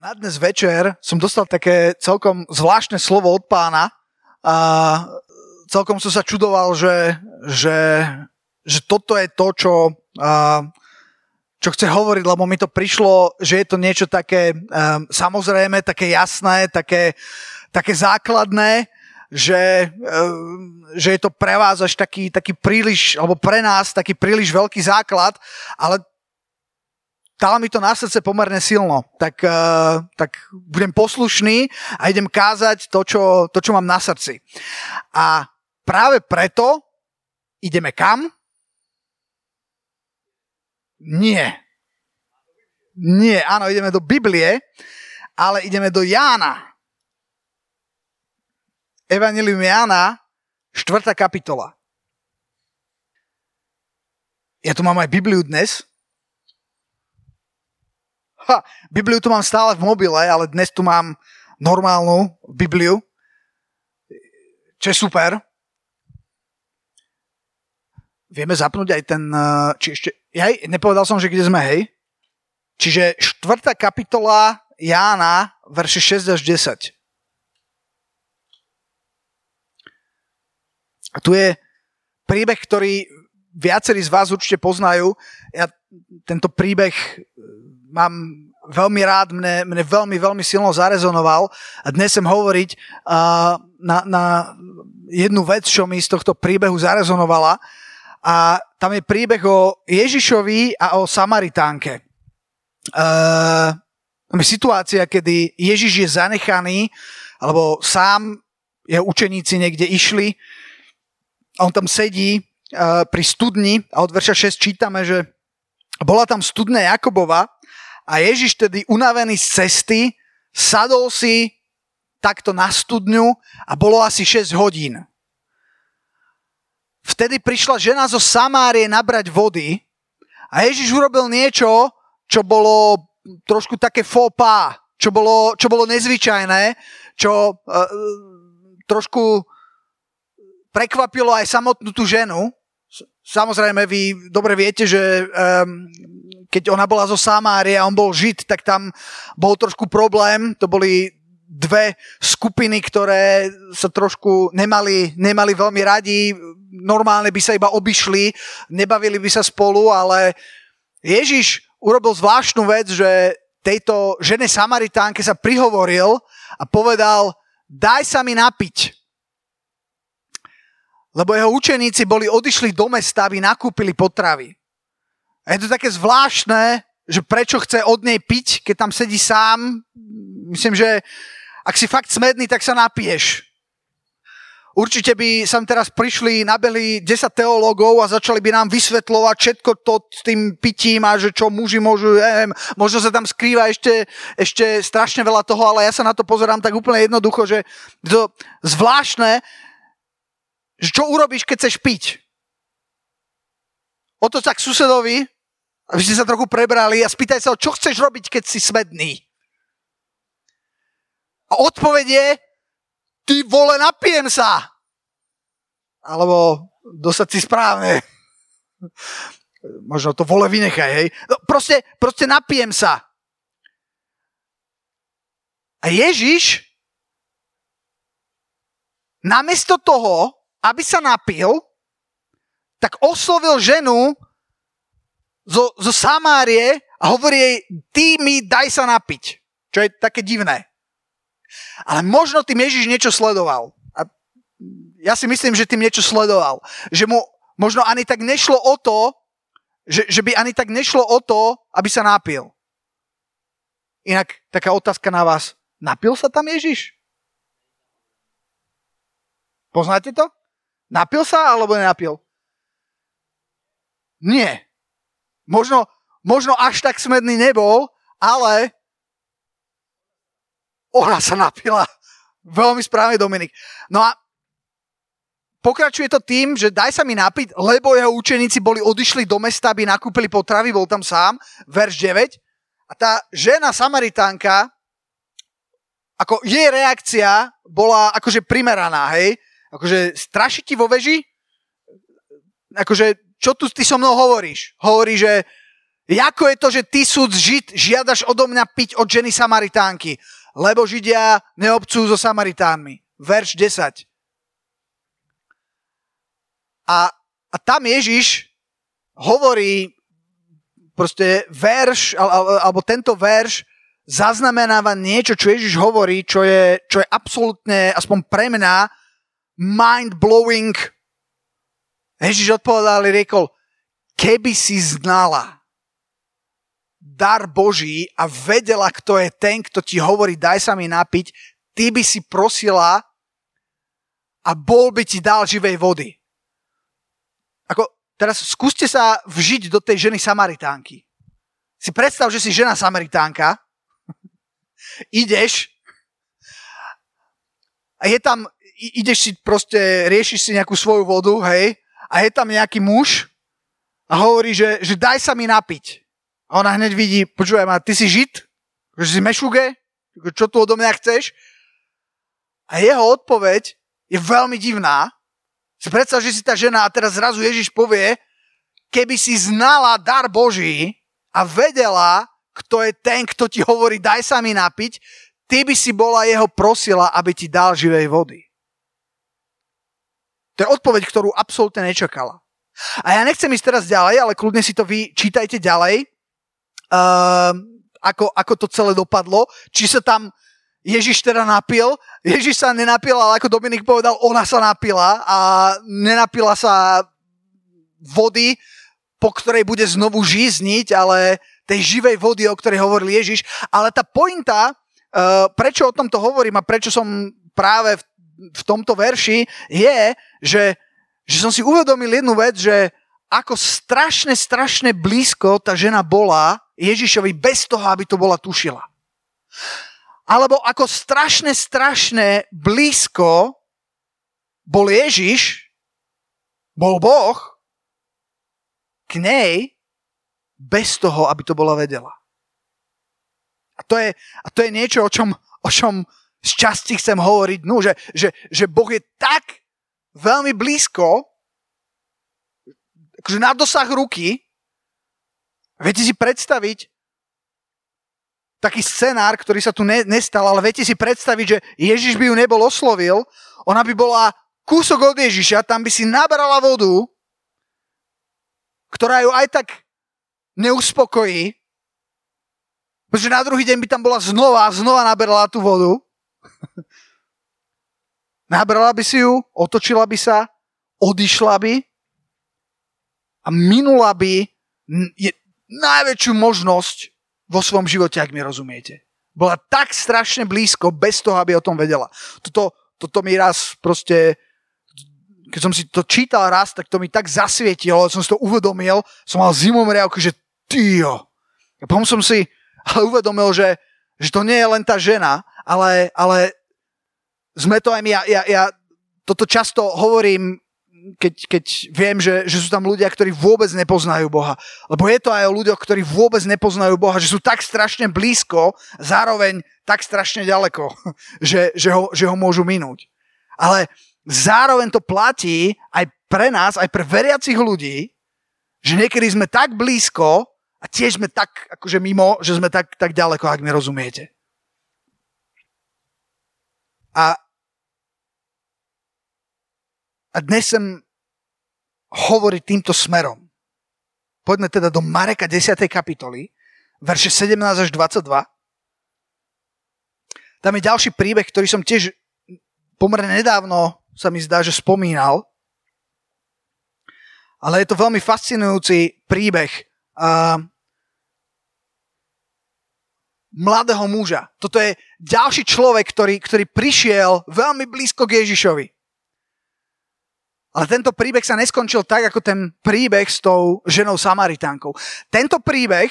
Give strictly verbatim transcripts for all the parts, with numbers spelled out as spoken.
Na dnes večer som dostal také celkom zvláštne slovo od Pána a celkom som sa čudoval, že, že, že toto je to, čo, a, čo chce hovoriť, lebo mi to prišlo, že je to niečo také um, samozrejme, také jasné, také, také základné, že, um, že je to pre vás až taký, taký príliš, alebo pre nás taký príliš veľký základ, ale dalo mi to na srdce pomerne silno, tak, uh, tak budem poslušný a idem kázať to čo, to, čo mám na srdci. A práve preto ideme kam? Nie. Nie, áno, ideme do Biblie, ale ideme do Jána. Evanjelium Jána, štvrtá kapitola. Ja tu mám aj Bibliu dnes. Ha, Bibliu tu mám stále v mobile, ale dnes tu mám normálnu Bibliu, čo je super. Vieme zapnúť aj ten... Či ešte, hej, nepovedal som, že kde sme, hej? Čiže štvrtá kapitola Jána, verše šesť až desať. A tu je príbeh, ktorý viacerí z vás určite poznajú. Ja tento príbeh mám veľmi rád, mne, mne veľmi, veľmi silno zarezonoval a dnes sem hovoriť uh, na, na jednu vec, čo mi z tohto príbehu zarezonovala, a tam je príbeh o Ježišovi a o Samaritánke. Uh, tam je situácia, kedy Ježiš je zanechaný, alebo sám jeho učeníci niekde išli a on tam sedí uh, pri studni a od verša šesť čítame, že bola tam studňa Jakobova a Ježiš tedy unavený z cesty sadol si takto na studňu a bolo asi šesť hodín. Vtedy prišla žena zo Samárie nabrať vody a Ježiš urobil niečo, čo bolo trošku také faux pas, čo bolo, čo bolo nezvyčajné, čo uh, trošku prekvapilo aj samotnú tú ženu. Samozrejme, vy dobre viete, že um, keď ona bola zo Samárie a on bol Žid, tak tam bol trošku problém. To boli dve skupiny, ktoré sa trošku nemali, nemali veľmi radi. Normálne by sa iba obišli, nebavili by sa spolu, ale Ježiš urobil zvláštnu vec, že tejto žene Samaritánke sa prihovoril a povedal: daj sa mi napiť. Lebo jeho učeníci boli odišli do mesta, aby nakúpili potravy. A je to také zvláštne, že prečo chce od nej piť, keď tam sedí sám. Myslím, že ak si fakt smedný, tak sa napiješ. Určite by sem teraz prišli, nabehli desať teológov a začali by nám vysvetľovať všetko to s tým pitím a že čo muži môžu, neviem, možno sa tam skrýva ešte, ešte strašne veľa toho, ale ja sa na to pozerám tak úplne jednoducho, že to zvláštne, že čo urobíš, keď chceš piť? Otoč sa k susedovi, aby ste sa trochu prebrali a spýtaj sa ho, čo chceš robiť, keď si smedný. A odpoveď je: ty vole, napijem sa. Alebo dosať si správne. Možno to vole vynechaj, hej. No, proste, proste napijem sa. A Ježiš namiesto toho, aby sa napil, tak oslovil ženu zo, zo Samárie a hovorí jej: ty mi daj sa napiť. Čo je také divné. Ale možno tým Ježiš niečo sledoval. A ja si myslím, že tým niečo sledoval. Že mu možno ani tak nešlo o to, že, že by ani tak nešlo o to, aby sa napil. Inak taká otázka na vás. Napil sa tam Ježiš? Poznáte to? Napil sa alebo nenapil? Nie. Možno, možno až tak smedný nebol, ale ona sa napila. Veľmi správne, Dominik. No a pokračuje to tým, že daj sa mi napiť, lebo jeho učeníci boli odišli do mesta, aby nakúpili potravy, bol tam sám, verš deväť. A tá žena Samaritánka, ako jej reakcia bola akože primeraná, hej? Akože straší ti vo veži? Akože, čo tu ty so mnou hovoríš? Hovorí, že Jako je to, že ty súd Žid žiadaš odo mňa piť od ženy Samaritánky, lebo Židia neobcujú so Samaritánmi. Verš desať. A, a tam Ježiš hovorí proste verš, alebo tento verš zaznamenáva niečo, čo Ježiš hovorí, čo je, čo je absolútne, aspoň pre mňa, mind-blowing. Ježiš odpovedal a riekol, keby si znala dar Boží a vedela, kto je ten, kto ti hovorí, daj sa mi napiť, ty by si prosila a bol by ti dal živej vody. Ako, teraz skúste sa vžiť do tej ženy Samaritánky. Si predstav, že si žena Samaritánka, ideš a je tam, ideš si proste, riešiš si nejakú svoju vodu, hej, a je tam nejaký muž a hovorí, že, že daj sa mi napiť. A ona hneď vidí, počúvaj ma, ty si Žid? Že si mešuge? Čo tu odo mňa chceš? A jeho odpoveď je veľmi divná. Si predstav, že si tá žena a teraz zrazu Ježiš povie, keby si znala dar Boží a vedela, kto je ten, kto ti hovorí, daj sa mi napiť, ty by si bola jeho prosila, aby ti dal živej vody. To je odpoveď, ktorú absolútne nečakala. A ja nechcem ísť teraz ďalej, ale kľudne si to vy čítajte ďalej, uh, ako, ako to celé dopadlo. Či sa tam Ježiš teda napil. Ježiš sa nenapil, ale ako Dominik povedal, ona sa napila a nenapila sa vody, po ktorej bude znovu žízniť, ale tej živej vody, o ktorej hovoril Ježiš. Ale tá pointa, uh, prečo o tomto hovorím a prečo som práve v, v tomto verši, je, že, že som si uvedomil jednu vec, že ako strašne, strašne blízko tá žena bola Ježišovi bez toho, aby to bola tušila. Alebo ako strašne, strašne blízko bol Ježiš, bol Boh k nej bez toho, aby to bola vedela. A to je, a to je niečo, o čom, o čom z časti chcem hovoriť, no, že, že, že Boh je tak veľmi blízko, akože na dosah ruky. Viete si predstaviť taký scenár, ktorý sa tu ne, nestal, ale viete si predstaviť, že Ježiš by ju nebol oslovil, ona by bola kúsok od Ježiša, tam by si nabrala vodu, ktorá ju aj tak neuspokojí, pretože na druhý deň by tam bola znova a znova naberala tú vodu. Nabrala by si ju, otočila by sa, odišla by a minula by je najväčšiu možnosť vo svojom živote, ak mi rozumiete. Bola tak strašne blízko, bez toho, aby o tom vedela. Toto, toto mi raz proste, keď som si to čítal raz, tak to mi tak zasvietilo, som si to uvedomil, som mal zimomriavku, že tyjo. A potom som si ale uvedomil, že, že to nie je len tá žena, ale, ale sme to aj my. Ja, ja, ja toto často hovorím, keď, keď viem, že, že sú tam ľudia, ktorí vôbec nepoznajú Boha. Lebo je to aj o ľuďoch, ktorí vôbec nepoznajú Boha, že sú tak strašne blízko, zároveň tak strašne ďaleko, že, že, ho, že ho môžu minúť. Ale zároveň to platí aj pre nás, aj pre veriacich ľudí, že niekedy sme tak blízko a tiež sme tak akože mimo, že sme tak, tak ďaleko, ak mi rozumiete. A A dnes sem hovorí týmto smerom. Poďme teda do Mareka desiatej kapitoly, verše sedemnásť až dvadsaťdva. Tam je ďalší príbeh, ktorý som tiež pomerne nedávno, sa mi zdá, že spomínal. Ale je to veľmi fascinujúci príbeh uh, mladého muža. Toto je ďalší človek, ktorý, ktorý prišiel veľmi blízko k Ježišovi. Ale tento príbeh sa neskončil tak, ako ten príbeh s tou ženou Samaritánkou. Tento príbeh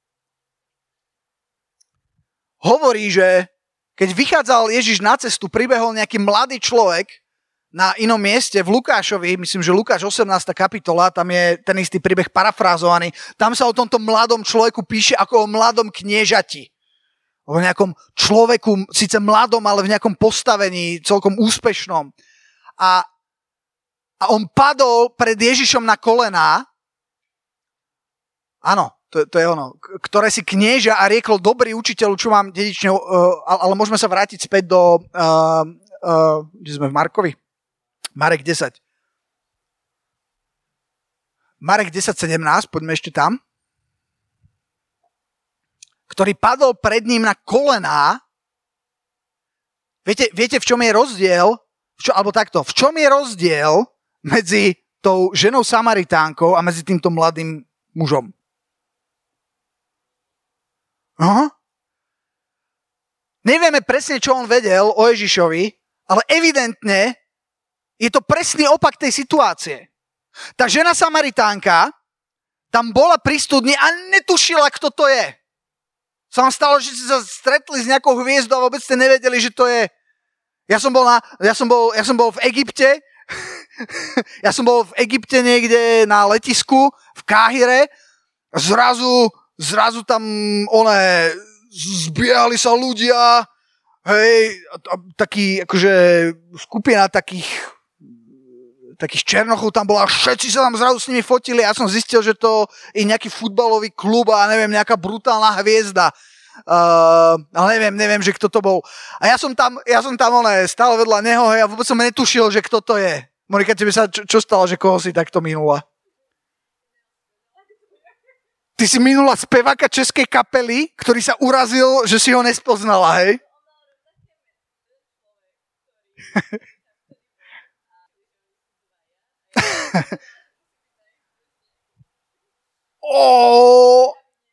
hovorí, že keď vychádzal Ježiš na cestu, pribehol nejaký mladý človek na inom mieste v Lukášovi, myslím, že Lukáš osemnásta kapitola, tam je ten istý príbeh parafrázovaný, tam sa o tomto mladom človeku píše ako o mladom kniežati. O nejakom človeku, síce mladom, ale v nejakom postavení celkom úspešnom. A A on padol pred Ježišom na kolená. Áno, To, to je ono. Ktoré si knieža a riekol, dobrý učiteľ, čo mám dedične, uh, ale môžeme sa vrátiť späť do, uh, uh, kde sme v Markovi? Marek desať. Marek desať sedemnásť, poďme ešte tam. Ktorý padol pred ním na kolená. Viete, viete v čom je rozdiel? V čo, alebo takto, v čom je rozdiel medzi tou ženou Samaritánkou a medzi týmto mladým mužom? Aha. Nevieme presne, čo on vedel o Ježišovi, ale evidentne je to presný opak tej situácie. Tá žena Samaritánka tam bola pri studni a netušila, kto to je. Sa vám stalo, že ste sa stretli s nejakou hviezdou a vôbec ste nevedeli, že to je. Ja som bol, na, ja som bol, ja som bol v Egypte, ja som bol v Egypte niekde na letisku v Káhire, zrazu Zrazu tam, one, zbiehali sa ľudia, hej, taký, akože, skupina takých, takých černochov tam bola, všetci sa tam zrazu s nimi fotili, ja som zistil, že to je nejaký futbalový klub a neviem, nejaká brutálna hviezda. Uh, ale neviem, neviem, že kto to bol. A ja som tam, ja som tam, one, stále vedľa neho, hej, a vôbec som netušil, že kto to je. Monika, tebe sa, čo, čo stalo, že koho si takto minula? Ty si minula speváka českej kapely, ktorý sa urazil, že si ho nespoznala, hej? oh.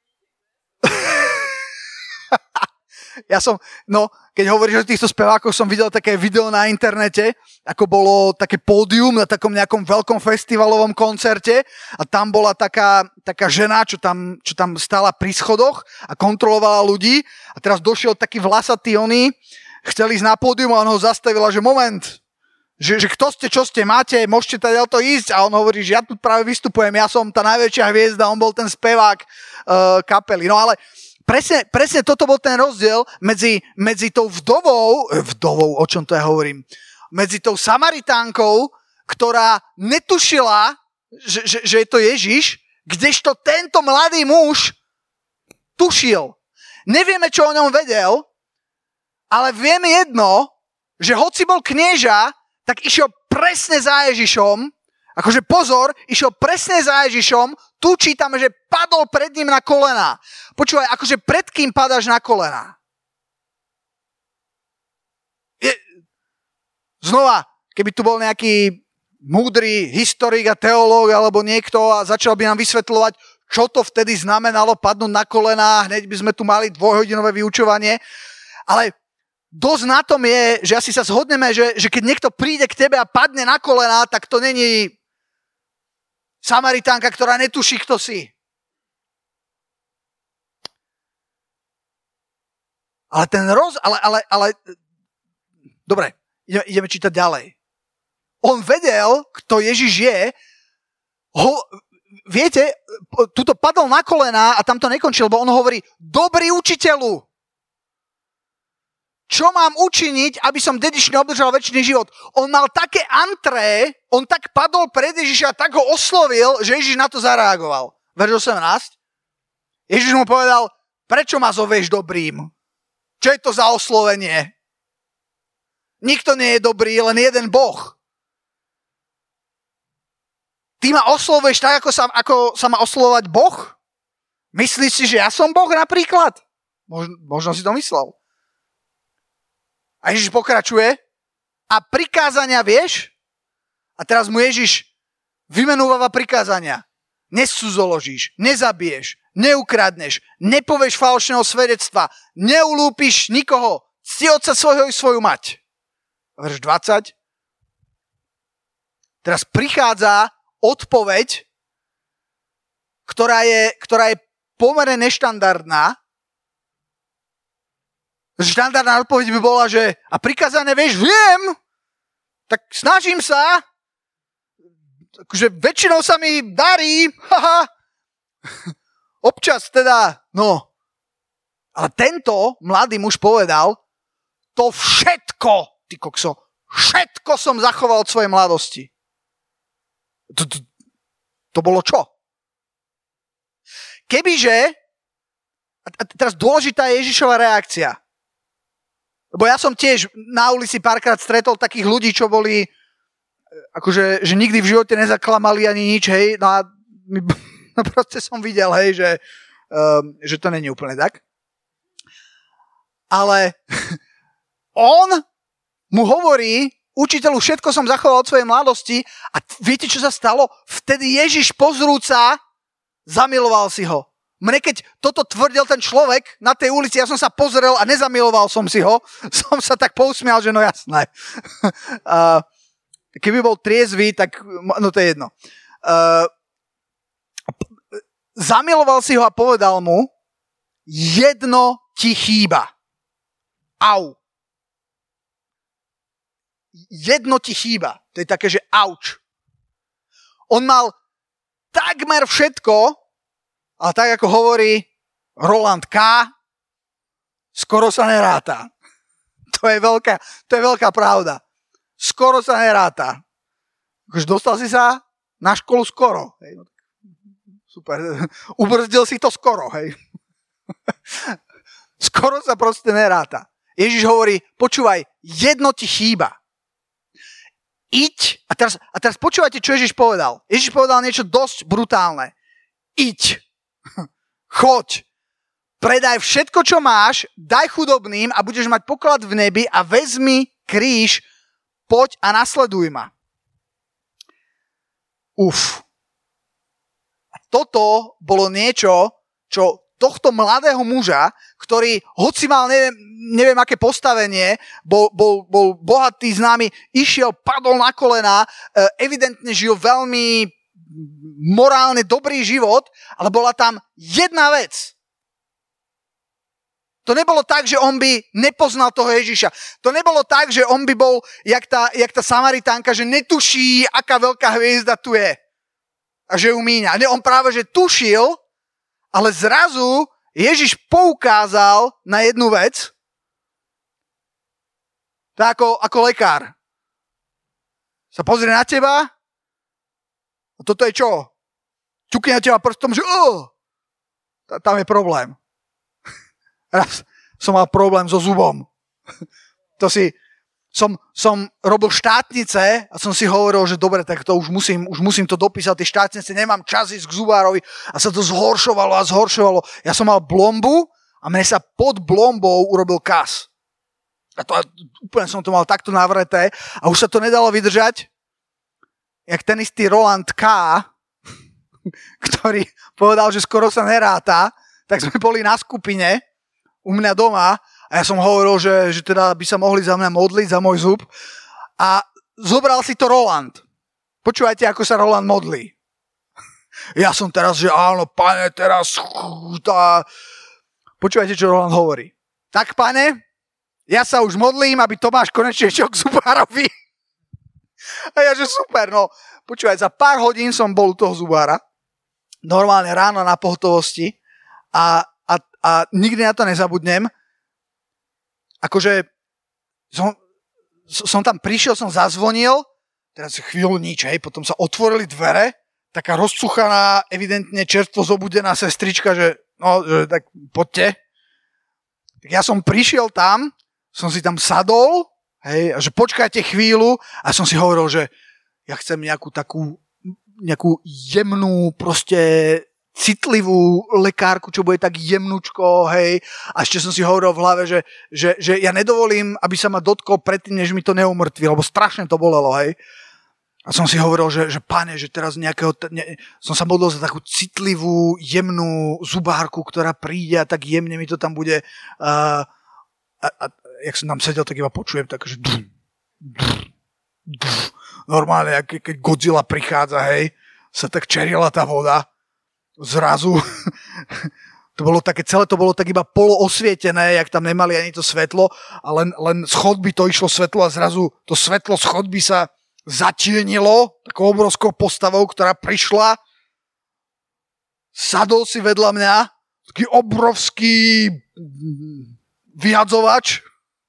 Ja som, no, keď hovoríš o týchto spevákoch, som videl také video na internete, ako bolo také pódium na takom nejakom veľkom festivalovom koncerte a tam bola taká, taká žena, čo tam, čo tam stála pri schodoch a kontrolovala ľudí a teraz došiel taký vlasatý oný, chcel ísť na pódium a on ho zastavila, že moment, že, že kto ste, čo ste, máte, môžete tady to ísť a on hovorí, že ja tu práve vystupujem, ja som tá najväčšia hviezda, on bol ten spevák uh, kapely, no ale Presne, presne toto bol ten rozdiel medzi, medzi tou vdovou, vdovou, o čom to ja hovorím, medzi tou Samaritánkou, ktorá netušila, že, že, že je to Ježiš, kdežto tento mladý muž tušil. Nevieme, čo o ňom vedel, ale vieme jedno, že hoci bol knieža, tak išiel presne za Ježišom, akože pozor, išiel presne za Ježišom, tu čítame, že padol pred ním na kolená. Počúvaj, akože pred kým padáš na kolená? Je... Znova, keby tu bol nejaký múdry historik a teológ alebo niekto a začal by nám vysvetľovať, čo to vtedy znamenalo padnúť na kolená, hneď by sme tu mali dvojhodinové vyučovanie. Ale dosť na tom je, že asi sa zhodneme, že, že keď niekto príde k tebe a padne na kolená, tak to není Samaritánka, ktorá netuší, kto si. Ale ten roz... Ale, ale, ale... Dobre, ideme, ideme čítať ďalej. On vedel, kto Ježiš je. Ho, viete, tuto padol na kolená a tam to nekončil, lebo on hovorí, dobrý učiteľu, čo mám učiniť, aby som dedične obdržal večný život? On mal také antré, on tak padol pred Ježiša a tak ho oslovil, že Ježiš na to zareagoval. Verš osemnásť. Ježiš mu povedal, prečo ma zovieš dobrým? Čo je to za oslovenie? Nikto nie je dobrý, len jeden Boh. Ty ma oslovuješ tak, ako sa, ako sa má oslovovať Boh? Myslíš si, že ja som Boh napríklad? Možno, možno si to myslel. A Ježiš pokračuje. A prikázania vieš? A teraz mu Ježiš vymenúva prikázania. Nesúzoložíš, nezabiješ, neukradneš, nepovieš falošného svedectva, neulúpiš nikoho, cti otca svojho i svoju mať. Verš dvadsať. Teraz prichádza odpoveď, ktorá je, ktorá je pomerne neštandardná. Štandardná odpoveď by bola, že a prikázané, vieš, viem, tak snažím sa, akože väčšinou sa mi darí, haha, občas teda, no. Ale tento mladý muž povedal, to všetko, ty kokso, všetko som zachoval od svojej mladosti. To, to, to bolo čo? kebyže, a teraz dôležitá je Ježišova reakcia. Lebo ja som tiež na ulici párkrát stretol takých ľudí, čo boli, akože, že nikdy v živote nezaklamali ani nič, hej, no a no proste som videl, hej, že, um, že to není úplne tak. Ale on mu hovorí, učiteľu, všetko som zachoval od svojej mladosti a viete, čo sa stalo? Vtedy Ježiš pozrúca, zamiloval si ho. Mne keď toto tvrdil ten človek na tej ulici, ja som sa pozrel a nezamiloval som si ho, som sa tak pousmial, že no jasné. uh, keby bol triezvy, tak no to je jedno. Uh, zamiloval si ho a povedal mu, jedno ti chýba. Au. Jedno ti chýba. To je také, že auč. On mal takmer všetko, ale tak ako hovorí Roland K., skoro sa neráta. To je veľká, to je veľká pravda. Skoro sa neráta. Už dostal si sa na školu skoro. Hej. Super. Ubrzdil si to skoro. Hej. Skoro sa proste neráta. Ježiš hovorí, počúvaj, jedno ti chýba. Iď, a teraz, a teraz počúvajte, čo Ježiš povedal. Ježiš povedal niečo dosť brutálne. Iď, choď, predaj všetko, čo máš, daj chudobným a budeš mať poklad v nebi a vezmi kríž, poď a nasleduj ma. Uf. A toto bolo niečo, čo tohto mladého muža, ktorý, hoci mal neviem, neviem aké postavenie, bol, bol, bol bohatý, známy, išiel, padol na kolená, evidentne žil veľmi morálne dobrý život, ale bola tam jedna vec. To nebolo tak, že on by nepoznal toho Ježiša. To nebolo tak, že on by bol, jak tá, jak tá Samaritánka, že netuší, aká veľká hviezda tu je. A že ju míňa. Ne, on práve, že tušil, ale zrazu Ježiš poukázal na jednu vec. To ako, ako lekár. Sa pozrie na teba a toto je čo? Ťukne na teba prstom, že oh, tam je problém. Raz som mal problém so zubom. To si... Som, som robil štátnice a som si hovoril, že dobre, tak to už musím, už musím to dopísať, tie štátnice, nemám čas ísť k zubárovi a sa to zhoršovalo a zhoršovalo. Ja som mal blombu a mne sa pod blombou urobil kas. A to, úplne som to mal takto navreté a už sa to nedalo vydržať. Jak ten istý Roland K., ktorý povedal, že skoro sa neráta, tak sme boli na skupine u mňa doma. A ja som hovoril, že, že teda by sa mohli za mňa modliť, za môj zub. A zobral si to Roland. Počúvajte, ako sa Roland modlí. Ja som teraz, že áno, pane, teraz... Tá... Počúvajte, čo Roland hovorí. Tak, pane, ja sa už modlím, aby Tomáš konečne išiel k zubárovi. A ja, že super, no. Počúvaj, za pár hodín som bol u toho zubára. Normálne ráno na pohotovosti. A, a, a nikdy na to nezabudnem. Akože som, som tam prišiel, som zazvonil, teraz chvíľu nič, hej, potom sa otvorili dvere, taká rozcuchaná, evidentne čerstvo zobudená sestrička, že no, že tak poďte. Tak ja som prišiel tam, som si tam sadol, hej, a že počkajte chvíľu a som si hovoril, že ja chcem nejakú takú, nejakú jemnú, proste citlivú lekárku, čo bude tak jemnúčko, hej. A ešte som si hovoril v hlave, že, že, že ja nedovolím, aby sa ma dotkol predtým, než mi to neumrtví, lebo strašne to bolelo, hej. A som si hovoril, že, že pane, že teraz nejakého... Ne, som sa modlil za takú citlivú, jemnú zubárku, ktorá príde a tak jemne mi to tam bude... Uh, a, a jak som tam sedel, tak iba počujem tak, že... Drum, drum, drum. Normálne, keď Godzilla prichádza, hej, sa tak čerila tá voda. Zrazu to bolo také, celé to bolo tak iba poloosvietené, jak tam nemali ani to svetlo a len, len z chodby to išlo svetlo a zrazu to svetlo z chodby sa zatienilo takou obrovskou postavou, ktorá prišla, sadol si vedľa mňa, taký obrovský vyhadzovač.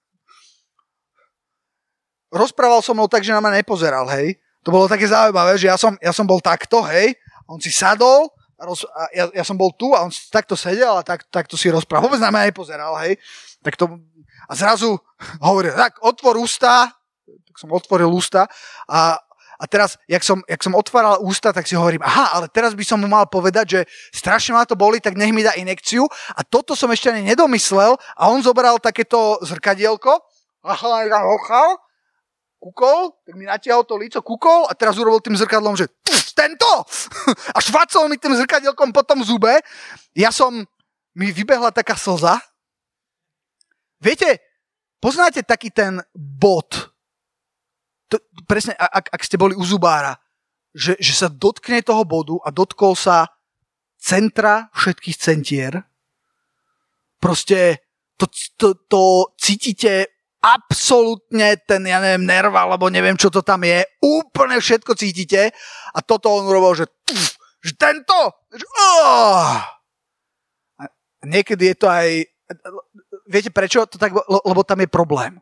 Rozprával som mnou tak, že na mňa nepozeral, hej. To bolo také zaujímavé, že ja som, ja som bol takto, hej, on si sadol, roz, a ja, ja som bol tu a on takto sedel a tak, takto si rozprával. Vôbec na mňa nepozeral, hej. Tak to, a zrazu hovoril, tak otvor ústa, tak som otvoril ústa a, a teraz, jak som, jak som otváral ústa, tak si hovorím, aha, ale teraz by som mu mal povedať, že strašne ma to boli, tak nech mi dá injekciu a toto som ešte ani nedomyslel a on zobral takéto zrkadielko, aha, ja hochal, kúkol, tak mi natiahol to líco, kúkol a teraz urobil tým zrkadlom, že tento! A švacol mi tým zrkadielkom po tom zube. Ja som, mi vybehla taká slza. Viete, poznáte taký ten bod, to, presne, ak, ak ste boli u zubára, že, že sa dotkne toho bodu a dotkol sa centra všetkých centier. Proste to, to, to cítite absolútne ten, ja neviem, nerv, alebo neviem, čo to tam je. Úplne všetko cítite. A toto on urobil, že, tf, že tento! Že, oh! A niekedy je to aj... Viete prečo? To tak, lebo tam je problém.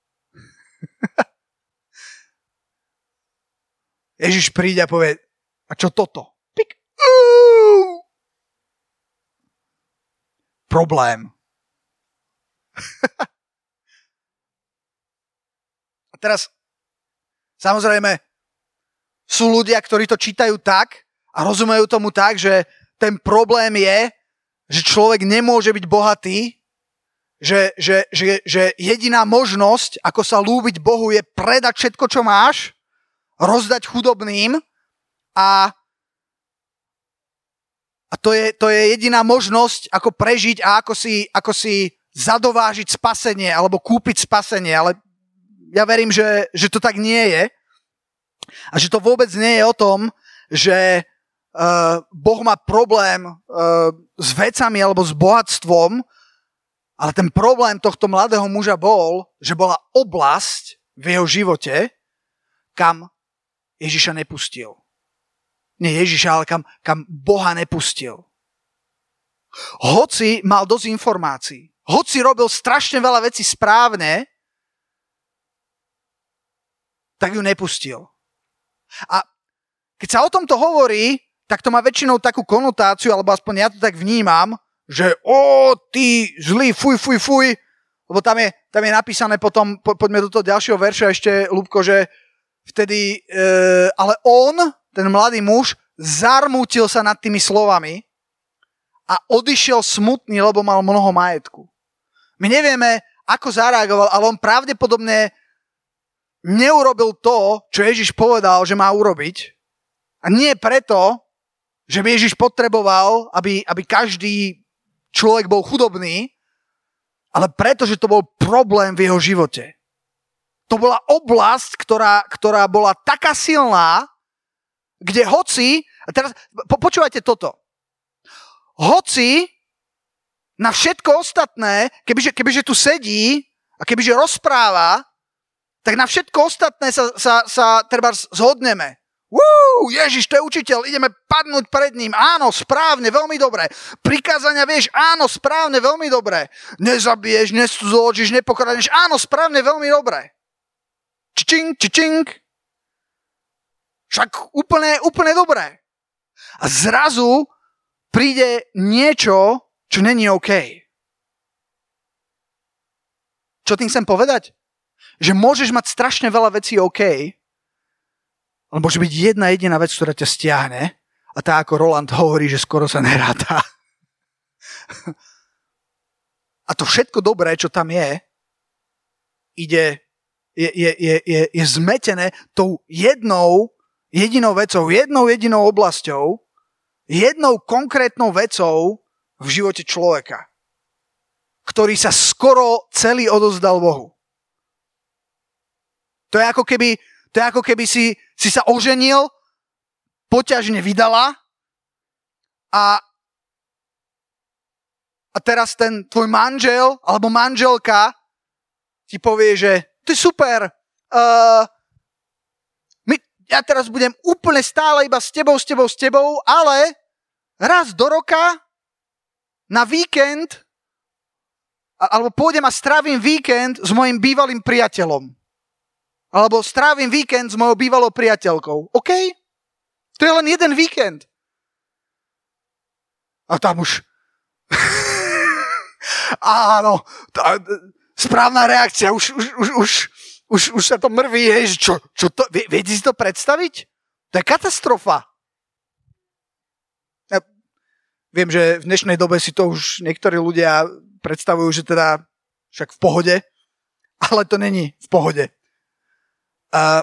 Ježiš príde a povie, a čo toto? Pik. Uh! Problém. Teraz, samozrejme, sú ľudia, ktorí to čítajú tak a rozumejú tomu tak, že ten problém je, že človek nemôže byť bohatý, že, že, že, že jediná možnosť, ako sa ľúbiť Bohu, je predať všetko, čo máš, rozdať chudobným a, a to, je, to je jediná možnosť, ako prežiť a ako si, ako si zadovážiť spasenie alebo kúpiť spasenie, ale ja verím, že, že to tak nie je a že to vôbec nie je o tom, že uh, Boh má problém uh, s vecami alebo s bohatstvom, ale ten problém tohto mladého muža bol, že bola oblasť v jeho živote, kam Ježiša nepustil. Nie Ježiša, ale kam, kam Boha nepustil. Hoci mal dosť informácií, hoci robil strašne veľa vecí správne, tak ju nepustil. A keď sa o tomto hovorí, tak to má väčšinou takú konotáciu, alebo aspoň ja to tak vnímam, že o, ty zlý, fuj, fuj, fuj, lebo tam je, tam je napísané potom, po, poďme do toho ďalšieho verša ešte, Ľubko, že vtedy, e, ale on, ten mladý muž, zarmútil sa nad tými slovami a odišiel smutný, lebo mal mnoho majetku. My nevieme, ako zareagoval, ale on pravdepodobne neurobil to, čo Ježiš povedal, že má urobiť. A nie preto, že by Ježiš potreboval, aby, aby každý človek bol chudobný, ale preto, že to bol problém v jeho živote. To bola oblasť, ktorá, ktorá bola taká silná, kde hoci, a teraz po, počúvajte toto, hoci na všetko ostatné, kebyže, kebyže tu sedí a kebyže rozpráva, tak na všetko ostatné sa, sa, sa treba zhodneme. Uú, Ježiš, to je učiteľ, ideme padnúť pred ním. Áno, správne, veľmi dobre. Prikázania vieš, áno, správne, veľmi dobre. Nezabiješ, necudzoložíš, nepokradneš, áno, správne, veľmi dobre. Čičing, čičing. Však úplne, úplne dobré. A zrazu príde niečo, čo není OK. Čo tým chcem povedať? Že môžeš mať strašne veľa vecí OK, ale môže byť jedna jediná vec, ktorá ťa stiahne a tá, ako Roland hovorí, že skoro sa neráta. A to všetko dobré, čo tam je, ide, je, je, je, je, je zmetené tou jednou jedinou vecou, jednou jedinou oblasťou, jednou konkrétnou vecou v živote človeka, ktorý sa skoro celý odozdal Bohu. To je ako keby, to je ako keby si, si sa oženil, poťažne vydala a, a teraz ten tvoj manžel alebo manželka ti povie, že to je super, uh, my, ja teraz budem úplne stále iba s tebou, s tebou, s tebou, ale raz do roka na víkend alebo pôjdem a strávim víkend s mojim bývalým priateľom. Alebo strávim víkend s mojou bývalou priateľkou. OK? To je len jeden víkend. A tam už... Áno, tá, správna reakcia, už, už, už, už, už, už sa to mrví, hej, čo, čo to, vie, viete si to predstaviť? To je katastrofa. Ja viem, že v dnešnej dobe si to už niektorí ľudia predstavujú, že teda však v pohode, ale to není v pohode. Uh,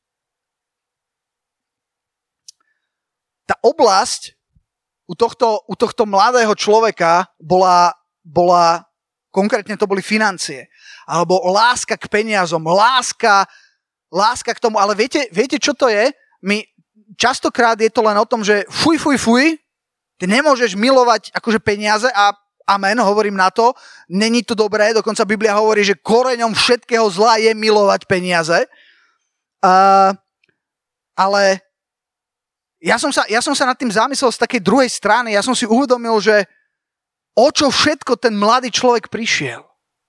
tá oblasť u tohto, u tohto mladého človeka bola, bola, konkrétne to boli financie, alebo láska k peniazom, láska, láska k tomu, ale viete, viete, čo to je? My, častokrát je to len o tom, že fuj, fuj, fuj, ty nemôžeš milovať akože peniaze a amen, hovorím na to, není to dobré, dokonca Biblia hovorí, že koreňom všetkého zla je milovať peniaze, uh, ale Ja som, sa, ja som sa nad tým zamyslel z takej druhej strany. Ja som si uvedomil, že o čo všetko ten mladý človek prišiel.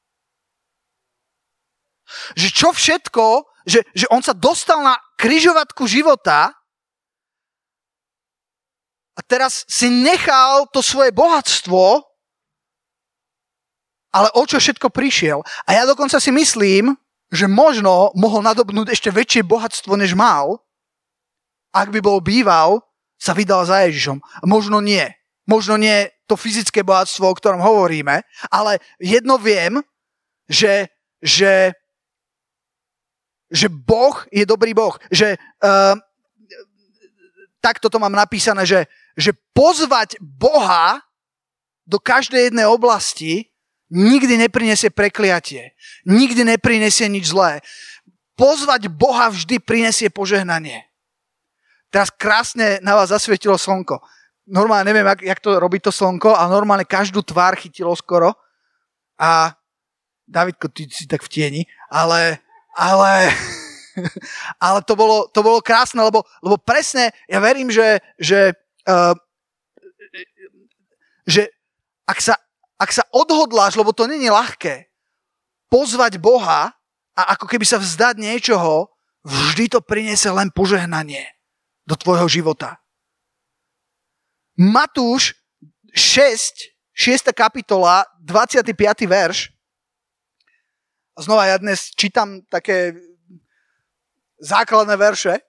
Že čo všetko, že, že on sa dostal na križovatku života a teraz si nechal to svoje bohatstvo, ale o čo všetko prišiel. A ja dokonca si myslím, že možno mohol nadobnúť ešte väčšie bohatstvo, než mal, ak by bol býval, sa vydal za Ježišom. Možno nie. Možno nie to fyzické bohatstvo, o ktorom hovoríme, ale jedno viem, že, že, že Boh je dobrý Boh. Že, uh, takto to mám napísané, že, že pozvať Boha do každej jednej oblasti nikdy neprinesie prekliatie. Nikdy neprinesie nič zlé. Pozvať Boha vždy prinesie požehnanie. Teraz krásne na vás zasvietilo slnko. Normálne neviem, jak, jak to robí to slnko, ale normálne každú tvár chytilo skoro. A Davidko, ty si tak v tieni, ale, ale, ale to, bolo, to bolo krásne, lebo, lebo presne ja verím, že, že, uh, že ak, sa, ak sa odhodláš, lebo to nie je ľahké, pozvať Boha a ako keby sa vzdať niečoho, vždy to priniesie len požehnanie do tvojho života. Matúš šesť, šiesta kapitola, dvadsiaty piaty verš. A znova ja dnes čítam také základné verše.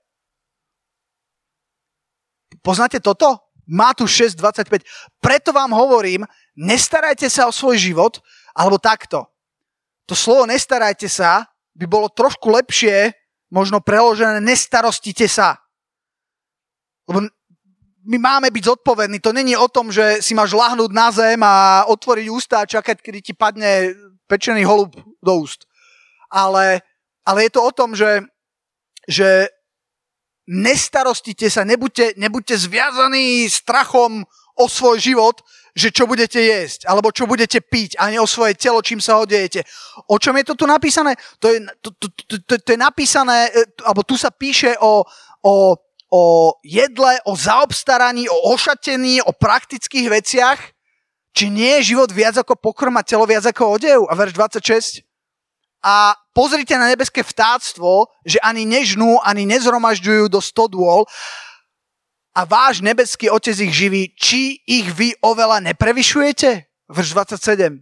Poznáte toto? Matúš šesť, dvadsaťpäť. Preto vám hovorím, nestarajte sa o svoj život, alebo takto. To slovo nestarajte sa by bolo trošku lepšie, možno preložené nestarostite sa. Lebo my máme byť zodpovední. To není o tom, že si máš ľahnúť na zem a otvoriť ústa a čakať, kedy ti padne pečený holub do úst. Ale, ale je to o tom, že, že nestarostite sa, nebuďte, nebuďte zviazaní strachom o svoj život, že čo budete jesť, alebo čo budete piť, a nie o svoje telo, čím sa hodejete. O čom je to tu napísané? To je, to, to, to, to, to je napísané, alebo tu sa píše o... o o jedle, o zaobstaraní, o ošatení, o praktických veciach. Či nie je život viac ako pokrm a telo viac ako odev? A verš dvadsaťšesť. A pozrite na nebeské vtáctvo, že ani nežnú, ani nezhromažďujú do stodôl a váš nebeský Otec ich živí. Či ich vy oveľa neprevyšujete? Verš dvadsaťsedem.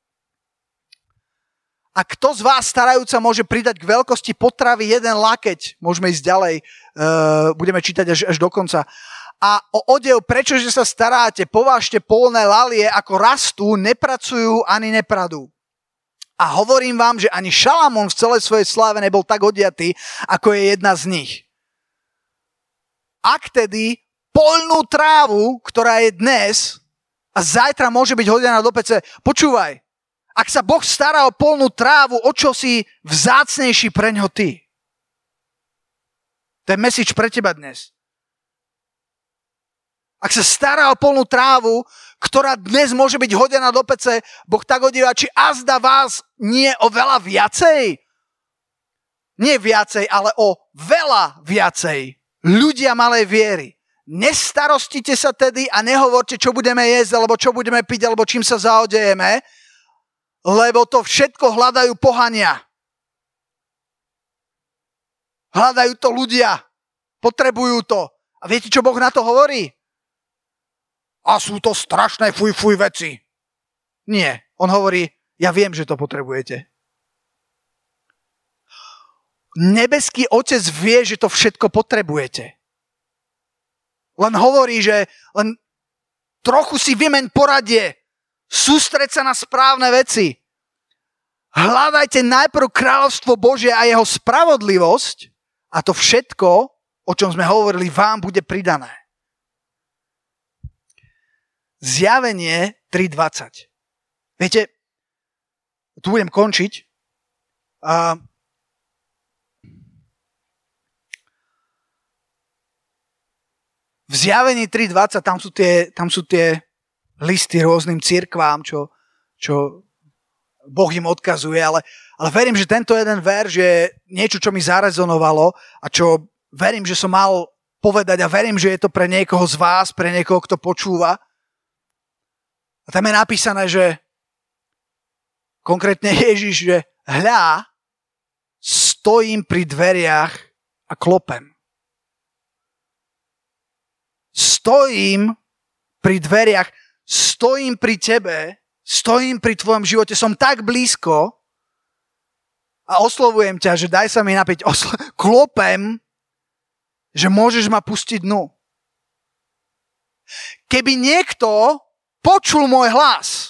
A kto z vás starajúca môže pridať k veľkosti potravy jeden lakeť? Môžeme ísť ďalej, uh, budeme čítať až, až do konca. A o odev, prečože sa staráte? Povážte polné lalie, ako rastú, nepracujú ani nepradú. A hovorím vám, že ani Šalamón v celej svojej sláve nebol tak odiatý, ako je jedna z nich. Ak tedy poľnú trávu, ktorá je dnes a zajtra môže byť hodená do pece, počúvaj, ak sa Boh stará o polnú trávu, o čo si vzácnejší preňho ty? To je message pre teba dnes. Ak sa stará o polnú trávu, ktorá dnes môže byť hodená do pece, Boh tak odíva, či azda vás nie o veľa viacej? Nie viacej, ale o veľa viacej. Ľudia malej viery. Nestarostite sa tedy a nehovorte, čo budeme jesť, alebo čo budeme piť, alebo čím sa zaodejeme, lebo to všetko hľadajú pohania. Hľadajú to ľudia. Potrebujú to. A viete, čo Boh na to hovorí? a sú to strašné fuj, fuj veci. Nie. On hovorí, ja viem, že to potrebujete. Nebeský Otec vie, že to všetko potrebujete. Len hovorí, že len trochu si vymeň poradie. Sústreď sa na správne veci. Hľadajte najprv kráľovstvo Božie a jeho spravodlivosť a to všetko, o čom sme hovorili, vám bude pridané. Zjavenie tri dvadsať. Viete, tu budem končiť. A v Zjavení tri dvadsať tam sú tie, tam sú tie listy rôznym cirkvám, čo, čo Boh im odkazuje, ale, ale verím, že tento jeden verš je niečo, čo mi zarezonovalo a čo verím, že som mal povedať a verím, že je to pre niekoho z vás, pre niekoho, kto počúva. A tam je napísané, že konkrétne Ježiš, že hľa, stojím pri dveriach a klopem. Stojím pri dveriach, stojím pri tebe, stojím pri tvojom živote, som tak blízko a oslovujem ťa, že daj sa mi napiť, oslo- klopem, že môžeš ma pustiť dnu. Keby niekto počul môj hlas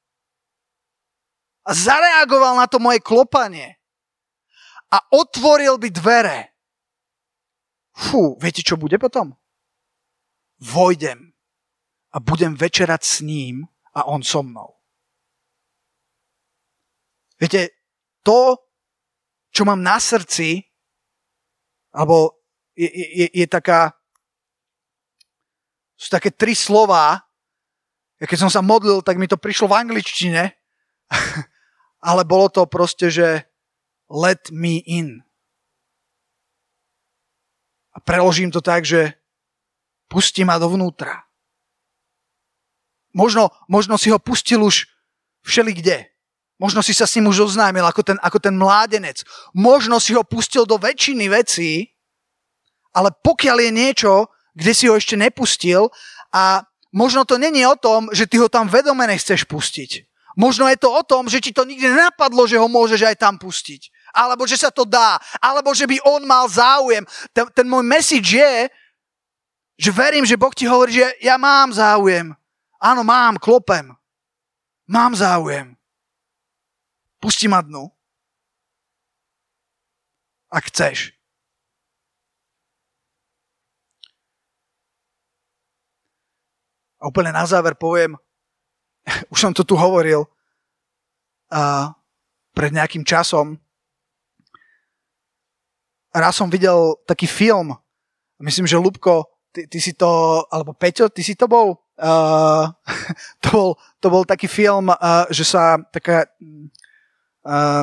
a zareagoval na to moje klopanie a otvoril by dvere, fú, viete, čo bude potom? Vojdem a budem večerať s ním a on so mnou. Viete, to, čo mám na srdci, alebo je, je, je taká, sú také tri slová, ja keď som sa modlil, tak mi to prišlo v angličtine, ale bolo to proste, že let me in. A preložím to tak, že pusti ma dovnútra. Možno, možno si ho pustil už všelikde. Možno si sa s ním už oznámil ako ten, ako ten mládenec. Možno si ho pustil do väčšiny vecí, ale pokiaľ je niečo, kde si ho ešte nepustil a možno to není o tom, že ty ho tam vedome nechceš pustiť. Možno je to o tom, že ti to nikdy nenapadlo, že ho môžeš aj tam pustiť. Alebo že sa to dá. Alebo že by on mal záujem. Ten, ten môj message je, že verím, že Boh ti hovorí, že ja mám záujem. Áno, mám, klopem. Mám záujem. Pusti ma dnu. Ak chceš. A úplne na záver poviem, už som to tu hovoril uh, pred nejakým časom. Raz som videl taký film, myslím, že Ľubko, ty, ty si to, alebo Peťo, ty si to bol? Uh, to, bol to bol taký film, uh, že sa taká uh,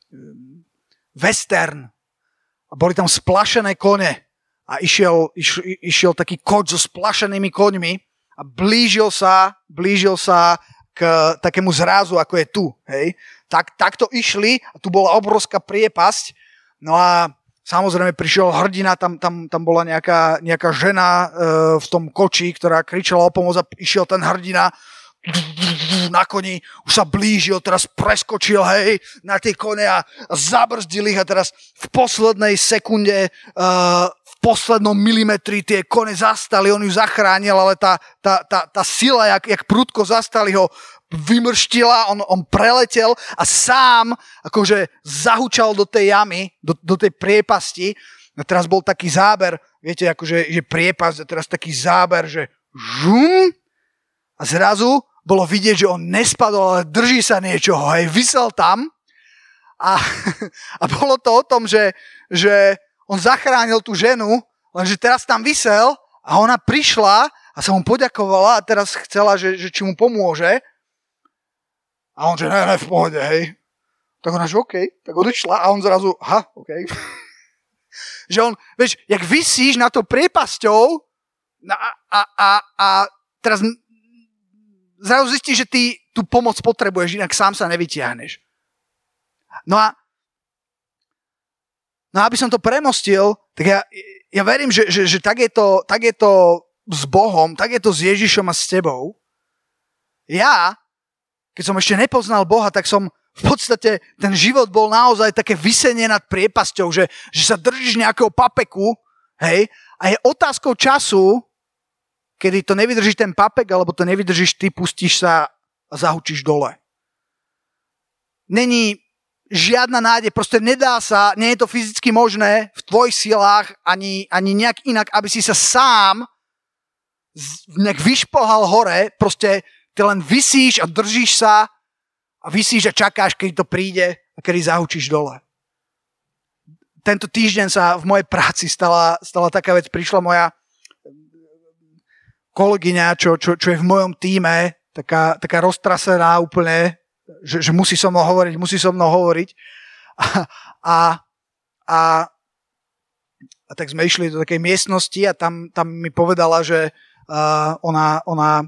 western a boli tam splašené kone a išiel, iš, išiel taký koč so splašenými koňmi a blížil sa, blížil sa k takému zrazu, ako je tu. Hej? Tak, takto išli a tu bola obrovská priepasť. No a samozrejme prišiel hrdina, tam, tam, tam bola nejaká, nejaká žena e, v tom koči, ktorá kričala o pomoc a išiel ten hrdina na koni, už sa blížil, teraz preskočil, hej, na tie kone a, a zabrzdil ich a teraz v poslednej sekunde, uh, v poslednom milimetri tie kone zastali, on ju zachránil, ale tá, tá, tá, tá sila, jak, jak prudko zastali, ho vymrštila, on, on preletel a sám akože zahučal do tej jamy, do, do tej priepasti. A teraz bol taký záber, viete, akože že priepasť a teraz taký záber, že žum a zrazu bolo vidieť, že on nespadol, ale drží sa niečoho, hej, visel tam a, a bolo to o tom, že, že on zachránil tú ženu, lenže teraz tam visel a ona prišla a sa mu poďakovala a teraz chcela, že, že či mu pomôže a on že ne, ne, v pohode, hej. Tak ona že OK, tak odišla a on zrazu, aha, OK. Že on, vieš, jak visíš na to priepasťou a, a, a, a teraz zrazu zistíš, že ty tú pomoc potrebuješ, inak sám sa nevytiahneš. No a no aby som to premostil, tak ja, ja verím, že, že, že tak, je to, tak je to s Bohom, tak je to s Ježišom a s tebou. Ja, keď som ešte nepoznal Boha, tak som v podstate, ten život bol naozaj také visenie nad priepasťou, že, že sa držíš nejakého papeku, hej, a je otázkou času, kedy to nevydrží ten papek, alebo to nevydržíš ty, pustíš sa a zahučíš dole. Není žiadna nádej, proste nedá sa, nie je to fyzicky možné v tvojich silách, ani, ani nejak inak, aby si sa sám nejak vyšplhal hore, proste ty len visíš a držíš sa a visíš a čakáš, keď to príde a kedy zahučíš dole. Tento týždeň sa v mojej práci stala, stala taká vec, prišla moja kolegyňa, čo, čo, čo je v mojom tíme, taká, taká roztrasená úplne, že, že musí so mnou hovoriť, musí so mnou hovoriť. A, a, a, a tak sme išli do takej miestnosti a tam, tam mi povedala, že uh, ona, ona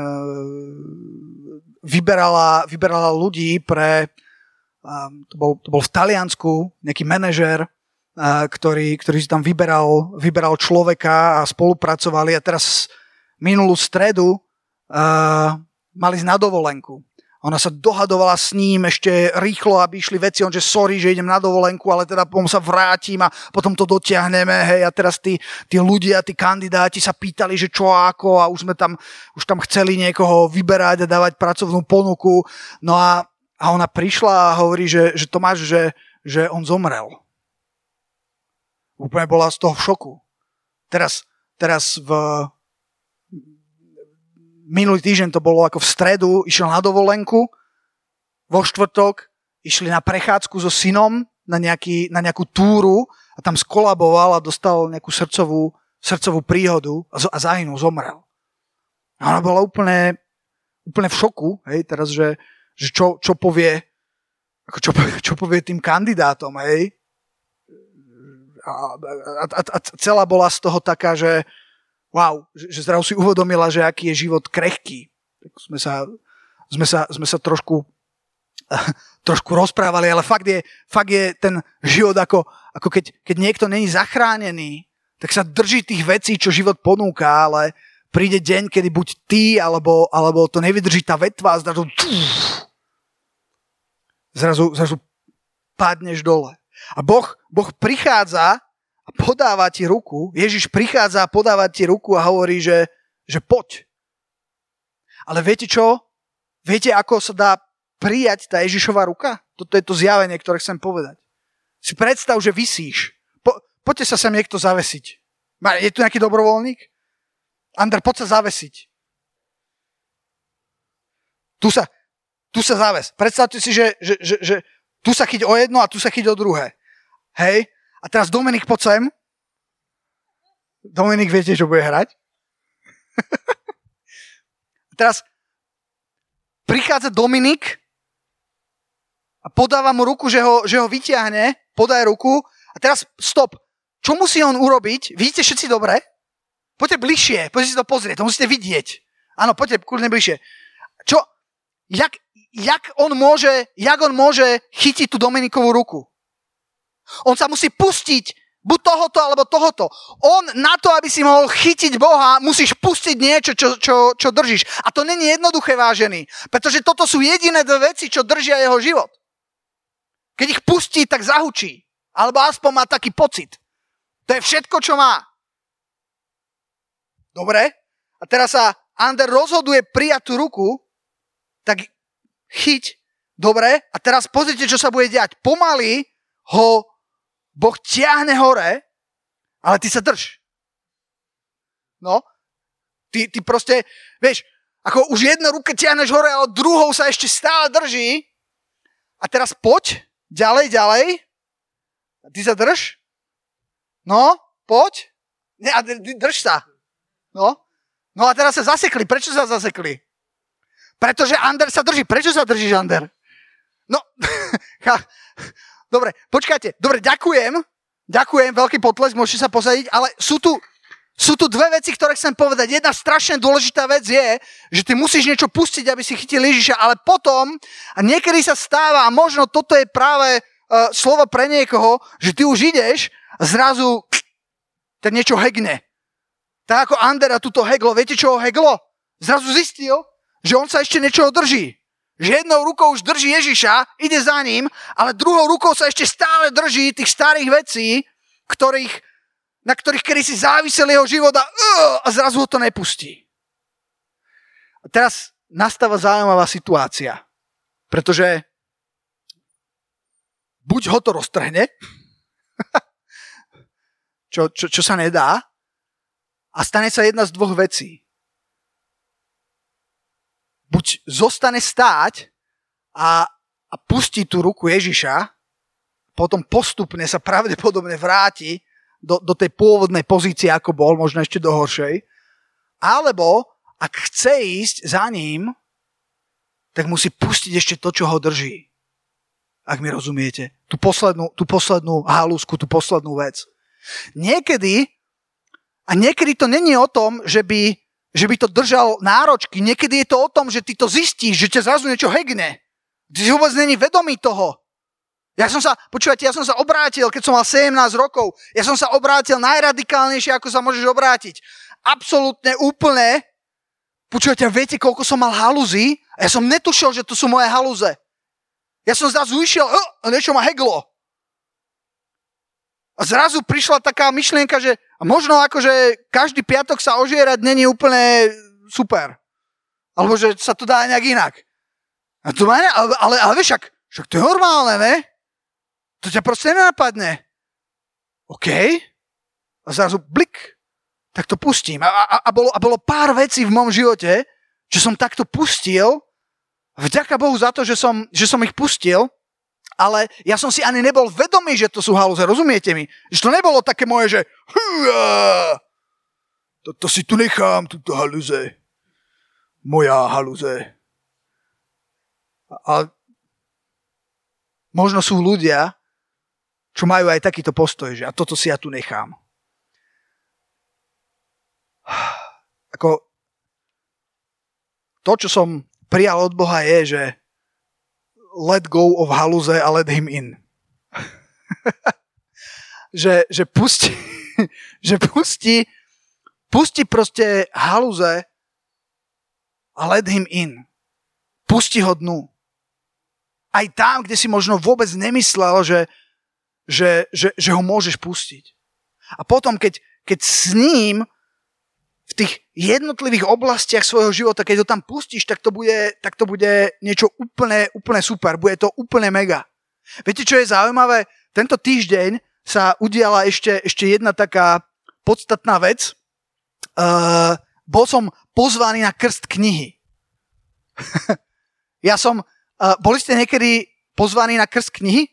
Vyberala, vyberala ľudí pre, to bol, to bol v Taliansku, nejaký manažér, ktorý, ktorý si tam vyberal, vyberal človeka a spolupracovali a teraz minulú stredu uh, mali ísť na dovolenku. Ona sa dohadovala s ním ešte rýchlo, aby išli veci, on že sorry, že idem na dovolenku, ale teda potom sa vrátim a potom to dotiahneme, hej, a teraz tí, tí ľudia, tí kandidáti sa pýtali, že čo a ako a už sme tam, už tam chceli niekoho vyberať a dávať pracovnú ponuku, no a, a ona prišla a hovorí, že, že Tomáš, že, že on zomrel. Úplne bola z toho v šoku. Teraz, teraz v minulý týždeň to bolo ako v stredu, išiel na dovolenku, vo štvrtok išli na prechádzku so synom na, nejaký, na nejakú túru a tam skolaboval a dostal nejakú srdcovú, srdcovú príhodu a, a zahynul, zomrel. A ona bola úplne, úplne v šoku, hej, teraz, že, že čo, čo povie, ako čo, čo povie tým kandidátom, hej. A, a, a, a celá bola z toho taká, že wow, že, že zrazu si uvedomila, že aký je život krehký. Tak sme sa, sme sa, sme sa trošku, trošku rozprávali, ale fakt je, fakt je ten život ako, ako keď, keď niekto není zachránený, tak sa drží tých vecí, čo život ponúka, ale príde deň, kedy buď ty, alebo, alebo to nevydrží tá vetva a zrazu, zrazu, zrazu padneš dole. A Boh, boh prichádza a podáva ti ruku, Ježiš prichádza a podáva ti ruku a hovorí, že, že poď. Ale viete čo? Viete, ako sa dá prijať tá Ježišova ruka? Toto je to zjavenie, ktoré chcem povedať. Si predstav, že visíš. Po, poďte sa sem niekto zavesiť. Je tu nejaký dobrovoľník? Ander, poď sa zavesiť. Tu sa, tu sa zaves. Predstavte si, že, že, že, že tu sa chyť o jedno a tu sa chyť o druhé. Hej? A teraz Dominik, poď sem. Dominik, viete, čo bude hrať? A teraz prichádza Dominik a podáva mu ruku, že ho, že ho vyťahne, podaj ruku a teraz stop. Čo musí on urobiť? Vidíte všetci dobre? Poďte bližšie, poďte si to pozrieť, to musíte vidieť. Áno, poďte kľudne bližšie. Čo? Jak, jak, on môže, jak on môže chytiť tú Dominikovú ruku? On sa musí pustiť buď tohoto, alebo tohoto. On na to, aby si mohol chytiť Boha, musíš pustiť niečo, čo, čo, čo držíš. A to není jednoduché, vážený, pretože toto sú jediné dve veci, čo držia jeho život. Keď ich pustí, tak zahučí. Alebo aspoň má taký pocit. To je všetko, čo má. Dobre? A teraz sa Ander rozhoduje prijať tú ruku, tak chyť. Dobre? A teraz pozrite, čo sa bude diať. Pomaly ho Boh ťahne hore, ale ty sa drž. No, ty, ty proste, vieš, ako už jednu ruku ťahneš hore, ale druhou sa ešte stále drží. A teraz poď, ďalej, ďalej. A ty sa drž. No, poď. Ne, a drž sa. No. No a teraz sa zasekli. Prečo sa zasekli? Pretože Ander sa drží. Prečo sa držíš, Ander? No, dobre, počkajte. Dobre, ďakujem. Ďakujem, veľký potlesk, môžete sa posadiť, ale sú tu, sú tu dve veci, ktoré chcem povedať. Jedna strašne dôležitá vec je, že ty musíš niečo pustiť, aby si chytil Ježiša, ale potom, a niekedy sa stáva, a možno toto je práve uh, slovo pre niekoho, že ty už ideš a zrazu tak niečo hegne. Tak ako Andera tuto heglo. Viete, čo ho heglo? Zrazu zistil, že on sa ešte niečoho drží. Že jednou rukou už drží Ježiša, ide za ním, ale druhou rukou sa ešte stále drží tých starých vecí, ktorých, na ktorých kedysi závisel jeho život a, uh, a zrazu ho to nepustí. A teraz nastáva zaujímavá situácia, pretože buď ho to roztrhne, čo, čo, čo sa nedá, a stane sa jedna z dvoch vecí. Buď zostane stáť a, a pustí tú ruku Ježiša, potom postupne sa pravdepodobne vráti do, do tej pôvodnej pozície, ako bol, možno ešte do horšej, alebo ak chce ísť za ním, tak musí pustiť ešte to, čo ho drží. Ak mi rozumiete. Tú poslednú, tú poslednú halúsku, tú poslednú vec. Niekedy, a niekedy to není o tom, že by, že by to držal náročky. Niekedy je to o tom, že ty to zistíš, že ťa zrazu niečo hegne. Ty si vôbec není vedomý toho. Ja som sa, počúvajte, ja som sa obrátil, keď som mal sedemnásť rokov. Ja som sa obrátil najradikálnejšie, ako sa môžeš obrátiť. Absolútne, úplne. Počúvajte, viete, koľko som mal halúzy? A ja som netušil, že to sú moje halúze. Ja som zrazu išiel, a niečo ma heglo. A zrazu prišla taká myšlienka, že možno akože každý piatok sa ožierať není úplne super. Alebo že sa to dá nejak inak. A to má, ale, ale, ale vieš, však, však to je normálne, ne? To ťa proste nenapadne. OK. A zrazu blik. Tak to pustím. A, a, a, bolo, a bolo pár vecí v mom živote, že som takto pustil. Vďaka Bohu za to, že som, že som ich pustil. Ale ja som si ani nebol vedomý, že to sú halúze. Rozumiete mi? Že to nebolo také moje, že to, to si tu nechám, túto halúze. Moja halúze. A možno sú ľudia, čo majú aj takýto postoj, že a toto si ja tu nechám. Ako to, čo som prijal od Boha je, že let go of halúze a let him in. že, že pusti, že pusti, pusti proste halúze a let him in. Pusti ho dnu. Aj tam, kde si možno vôbec nemyslel, že, že, že, že ho môžeš pustiť. A potom, keď, keď s ním v tých jednotlivých oblastiach svojho života, keď ho tam pustíš, tak to bude, tak to bude niečo úplne, úplne super. Bude to úplne mega. Viete, čo je zaujímavé? Tento týždeň sa udiala ešte, ešte jedna taká podstatná vec. Uh, bol som pozvaný na krst knihy. ja som... Uh, boli ste niekedy pozvaní na krst knihy?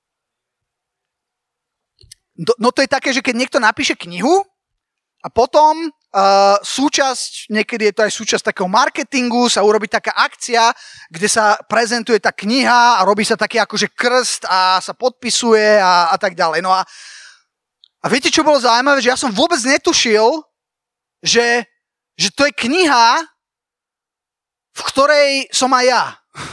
No, no to je také, že keď niekto napíše knihu a potom Uh, súčasť, niekedy je to aj súčasť takého marketingu, sa urobí taká akcia, kde sa prezentuje tá kniha a robí sa taký akože krst a sa podpisuje a, a tak ďalej. No a, a viete, čo bolo zaujímavé? Že ja som vôbec netušil, že, že to je kniha, v ktorej som aj ja.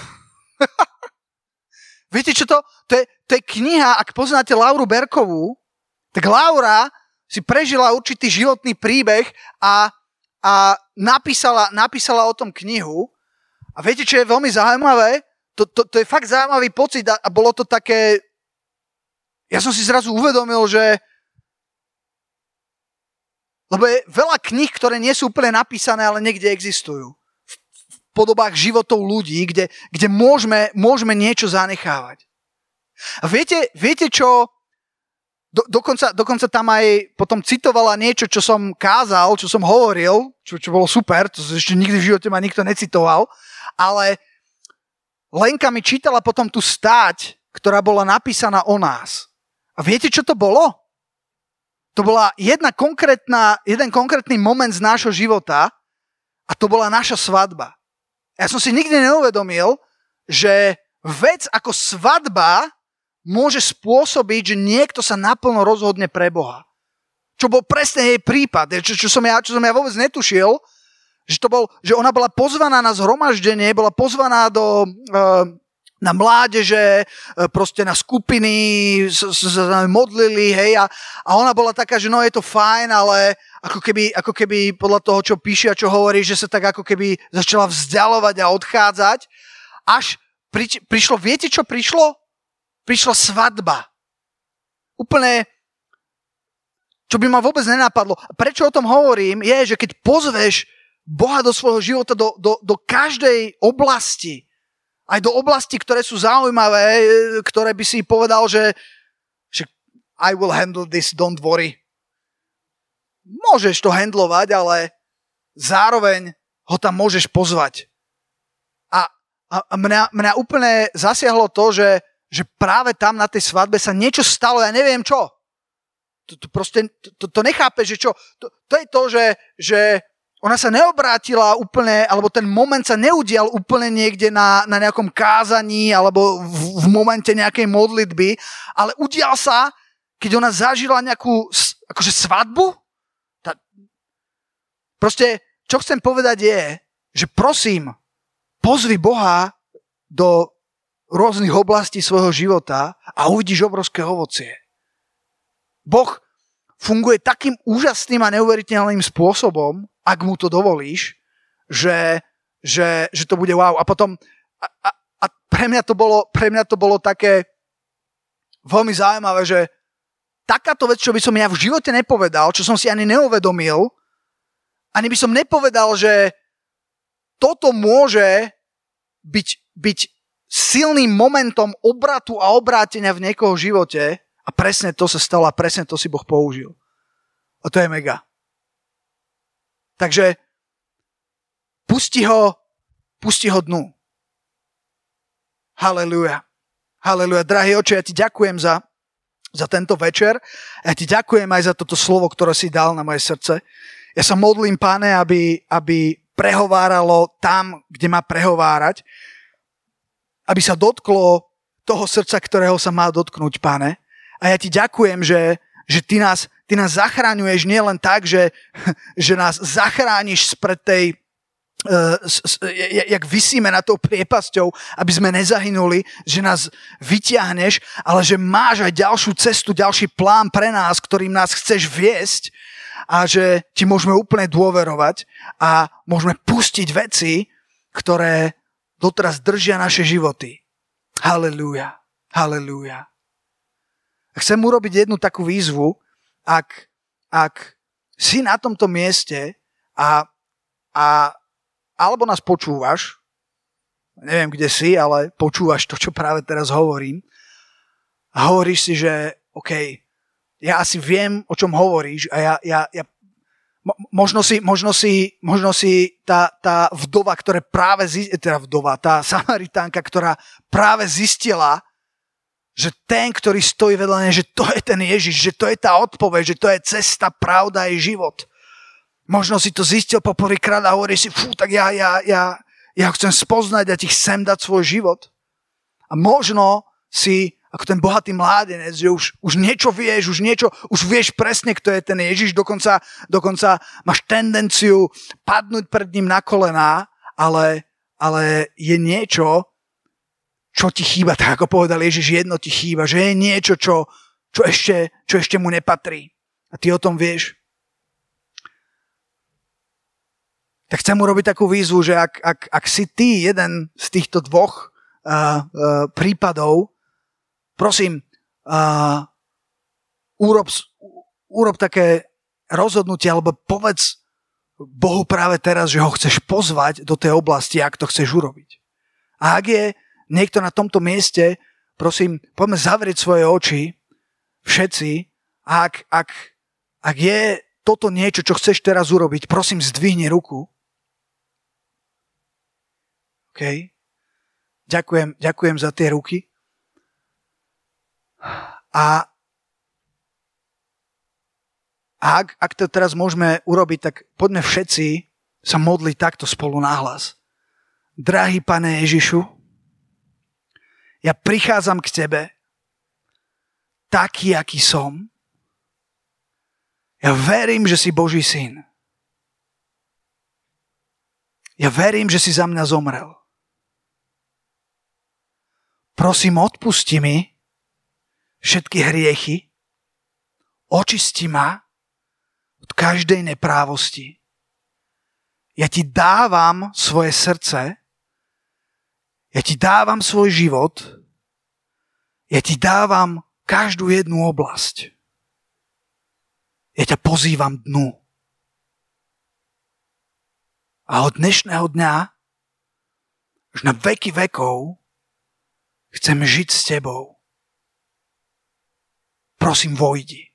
Viete, čo to? To je, to je kniha, ak poznáte Lauru Berkovú, tak Laura si prežila určitý životný príbeh a, a napísala, napísala o tom knihu. A viete, čo je veľmi zaujímavé? To, to, to je fakt zaujímavý pocit a, a bolo to také... Ja som si zrazu uvedomil, že... Lebo je veľa kníh, ktoré nie sú úplne napísané, ale niekde existujú. V, v podobách životov ľudí, kde, kde môžeme, môžeme niečo zanechávať. A viete, viete čo... Do, dokonca, dokonca tam aj potom citovala niečo, čo som kázal, čo som hovoril, čo, čo bolo super, to ešte nikdy v živote ma nikto necitoval, ale Lenka mi čítala potom tú stáť, ktorá bola napísaná o nás. A viete, čo to bolo? To bola jedna konkrétna, jeden konkrétny moment z nášho života a to bola naša svadba. Ja som si nikdy neuvedomil, že vec ako svadba môže spôsobiť, že niekto sa naplno rozhodne pre Boha. Čo bol presne jej prípad, čo, čo, som ja, čo som ja vôbec netušil, že, to bol, že ona bola pozvaná na zhromaždenie, bola pozvaná do, na mládeže, proste na skupiny, sa modlili, hej, a, a ona bola taká, že no je to fajn, ale, ako keby, ako keby podľa toho, čo píše a čo hovorí, že sa tak ako keby začala vzdialovať a odchádzať, až pri, prišlo, viete čo prišlo? Prišla svadba. Úplne, čo by ma vôbec nenapadlo. Prečo o tom hovorím, je, že keď pozveš Boha do svojho života, do, do, do každej oblasti, aj do oblasti, ktoré sú zaujímavé, ktoré by si povedal, že, že I will handle this, don't worry. Môžeš to handlovať, ale zároveň ho tam môžeš pozvať. A, a mňa, mňa úplne zasiahlo to, že, že práve tam na tej svadbe sa niečo stalo, ja neviem čo. To, to proste, to, to nechápe, že čo. To, to je to, že, že ona sa neobrátila úplne, alebo ten moment sa neudial úplne niekde na, na nejakom kázaní, alebo v, v momente nejakej modlitby, ale udial sa, keď ona zažila nejakú akože svadbu. Tá, proste, čo chcem povedať je, že prosím, pozvi Boha do rôznych oblastí svojho života a uvidíš obrovské ovocie. Boh funguje takým úžasným a neuveriteľným spôsobom, ak mu to dovolíš, že, že, že to bude wow. A potom a, a, a pre mňa to bolo, pre mňa to bolo také veľmi zaujímavé, že takáto vec, čo by som ja v živote nepovedal, čo som si ani neuvedomil, ani by som nepovedal, že toto môže byť, byť silným momentom obratu a obrátenia v niekoho živote a presne to sa stalo a presne to si Boh použil. A to je mega. Takže pusti ho, pusti ho dnu. Halelúja. Halelúja. Drahý Oče, ja ti ďakujem za za tento večer. Ja ti ďakujem aj za toto slovo, ktoré si dal na moje srdce. Ja sa modlím, Pane, aby, aby prehováralo tam, kde má prehovárať. Aby sa dotklo toho srdca, ktorého sa má dotknúť, Pane. A ja ti ďakujem, že, že ty, nás, ty nás zachráňuješ nielen tak, že, že nás zachrániš spred tej Uh, jak visíme na tou priepasťou, aby sme nezahynuli, že nás vyťahneš, ale že máš aj ďalšiu cestu, ďalší plán pre nás, ktorým nás chceš viesť a že ti môžeme úplne dôverovať a môžeme pustiť veci, ktoré doteraz držia naše životy. Halelúja, halelúja. Chcem urobiť jednu takú výzvu, ak, ak si na tomto mieste a, a alebo nás počúvaš, neviem, kde si, ale počúvaš to, čo práve teraz hovorím a hovoríš si, že OK, ja asi viem, o čom hovoríš a ja, ja, ja možno si, možno si, možno si tá, tá vdova, ktorá práve zistila, teda vdova, tá Samaritánka, ktorá práve zistila, že ten, ktorý stojí vedľa nej, že to je ten Ježiš, že to je tá odpoveď, že to je cesta, pravda i život. Možno si to zistil po prvýkrát a hovoríš si, fú, tak ja, ja, ja, ja chcem spoznať a ti chcem dať svoj život. A možno si, ako ten bohatý mládenec, že už, už niečo vieš, už niečo, už vieš presne, kto je ten Ježiš, dokonca, dokonca máš tendenciu padnúť pred ním na kolená, ale, ale je niečo, čo ti chýba, tak ako povedal Ježiš, jedno ti chýba, že je niečo, čo, čo, ešte, čo ešte mu nepatrí. A ty o tom vieš. Tak chcem urobiť takú výzvu, že ak, ak, ak si ty jeden z týchto dvoch uh, uh, prípadov, prosím, uh, urob, urob také rozhodnutie, alebo povedz Bohu práve teraz, že ho chceš pozvať do tej oblasti, ak to chceš urobiť. A ak je niekto na tomto mieste, prosím, poďme zavrieť svoje oči, všetci, a ak, ak, ak je toto niečo, čo chceš teraz urobiť, prosím, zdvihni ruku. OK. Ďakujem, ďakujem za tie ruky. A, a ak, ak to teraz môžeme urobiť, tak poďme všetci sa modliť takto spolu nahlas. Drahý Pane Ježišu, ja prichádzam k Tebe taký, aký som. Ja verím, že si Boží syn. Ja verím, že si za mňa zomrel. Prosím, odpusti mi všetky hriechy, očisti ma od každej neprávosti. Ja ti dávam svoje srdce, ja ti dávam svoj život, ja ti dávam každú jednu oblasť. Ja ťa pozývam dnu. A od dnešného dňa, už na veky vekov, chcem žiť s tebou. Prosím, vojdi.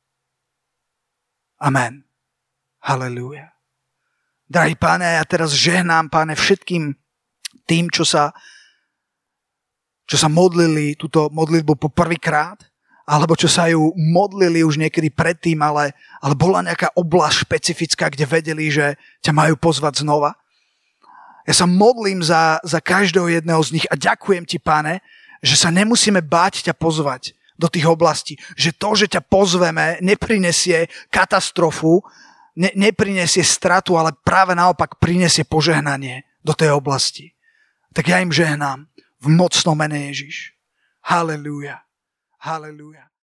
Amen. Halelúja. Drahý Páne, ja teraz žehnám, Páne, všetkým tým, čo sa, čo sa modlili túto modlitbu po prvýkrát, alebo čo sa ju modlili už niekedy predtým, ale, ale bola nejaká oblasť špecifická, kde vedeli, že ťa majú pozvať znova. Ja sa modlím za, za každého jedného z nich a ďakujem ti, Páne, že sa nemusíme báť ťa pozvať do tých oblastí. Že to, že ťa pozveme, neprinesie katastrofu, ne, neprinesie stratu, ale práve naopak prinesie požehnanie do tej oblasti. Tak ja im žehnám v mocnom mene Ježiš. Halelúja. Halelúja.